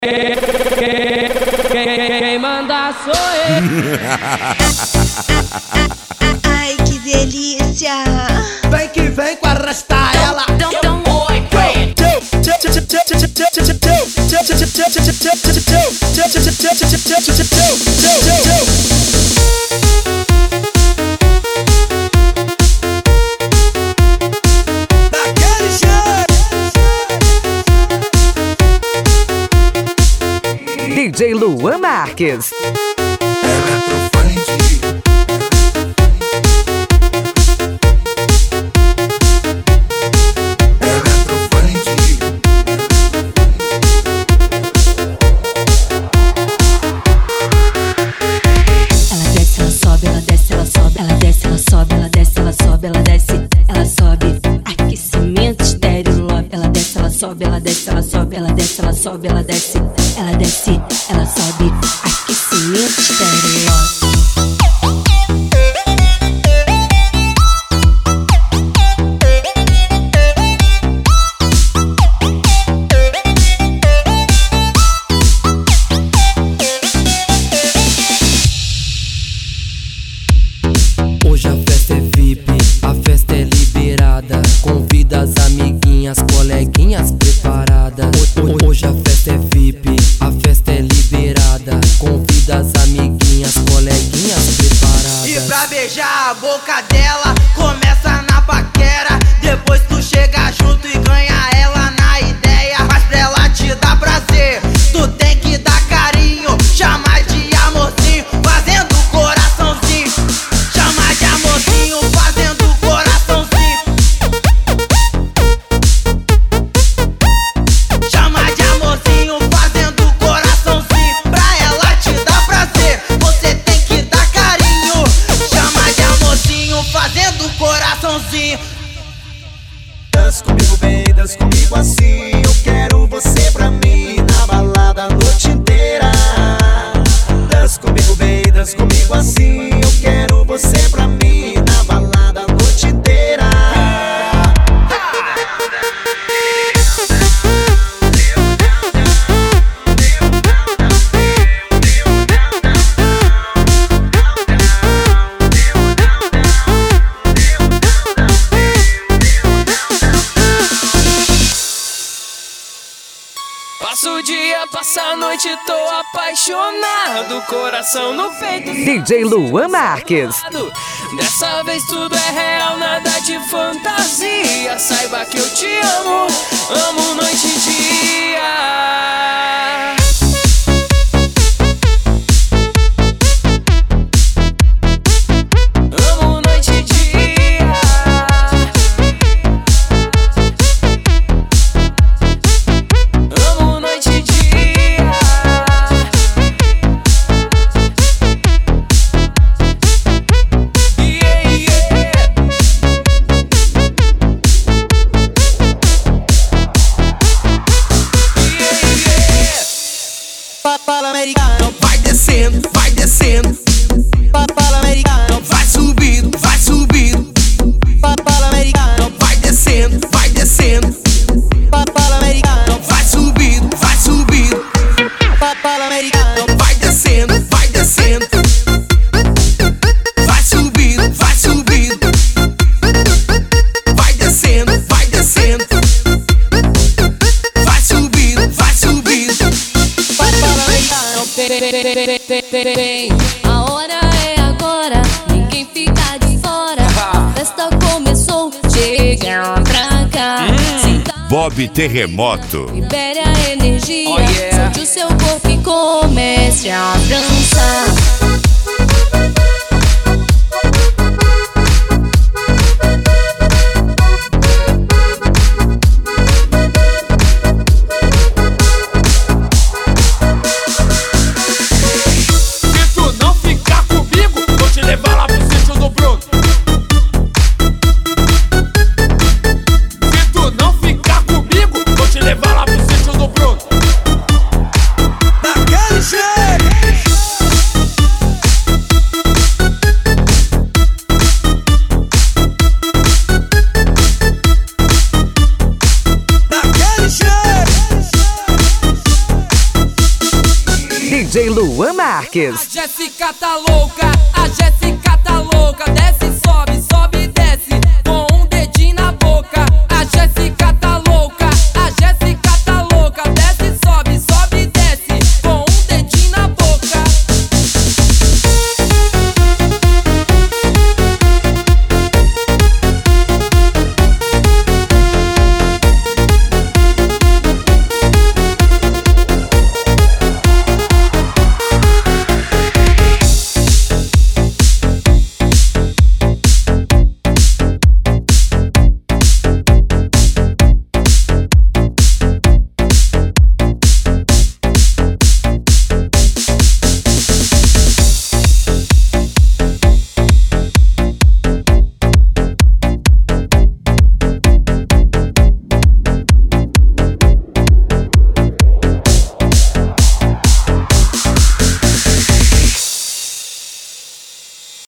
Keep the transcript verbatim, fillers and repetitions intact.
Quem manda sou eu. Ai, que delícia. Vem que vem com arrastar ela. Daquele jeito. D J Luan Marques. Ela desce, ela sobe, ela desce, ela sobe, ela desce, ela desce, ela sobe, aquecimento estéreo. Hoje a festa é V I P, a festa é liberada. Convida as amiguinhas, coleguinhas preparadas. Hoje a festa é V I P, a festa é liberada. Convida as amiguinhas, coleguinhas preparadas. E pra beijar a boca dela, começa na paquera. Depois tu chega junto e ganha ela na ideia. Mas pra ela te dar prazer, tu tem que dar carinho. Chama de amorzinho, fazendo coraçãozinho. Chama de amorzinho, fazendo coraçãozinho. Chama de amorzinho, fazendo coraçãozinho. Pra ela te dar prazer, você tem que dar carinho. Chama de amorzinho, fazendo coraçãozinho. Dança comigo bem, dança comigo assim. Eu quero você pra mim na balada a noite inteira. Dança comigo bem, dança comigo assim. Eu quero você pra mim na balada a noite inteira. Passa o dia, passa a noite, tô apaixonado. Coração no peito. D J Luan Marques. Dessa vez tudo é real, nada de fantasia. Saiba que eu te amo, amo noite e dia. Amo noite e dia. Amo noite e dia. Yeah, yeah. Papala americano, vai descendo, vai descendo. Papala americano, vai subindo, vai subindo. Papala americano, vai descendo, vai descendo. Papala americano, vai subindo, vai subindo. Papala americano, vai descendo, vai descendo. Vai subindo, vai subindo. Vai descendo, vai descendo. Vai subindo, vai subindo. Papala americano. A hora é agora, ninguém fica de fora. A festa começou, chega pra cá. Bob Terremoto. Libere a energia, Oh, yeah. solte o seu corpo e comece a dançar. Se tu não ficar comigo, vou te levar lá pro sítio do Bruno. Se tu não ficar comigo, vou te levar lá pro sítio do Bruno. Daquele jeito. D J Luan Marques. A Jéssica tá louca, a Jéssica tá louca. Desce, sobe, sobe, desce, com um dedinho na boca. A Jéssica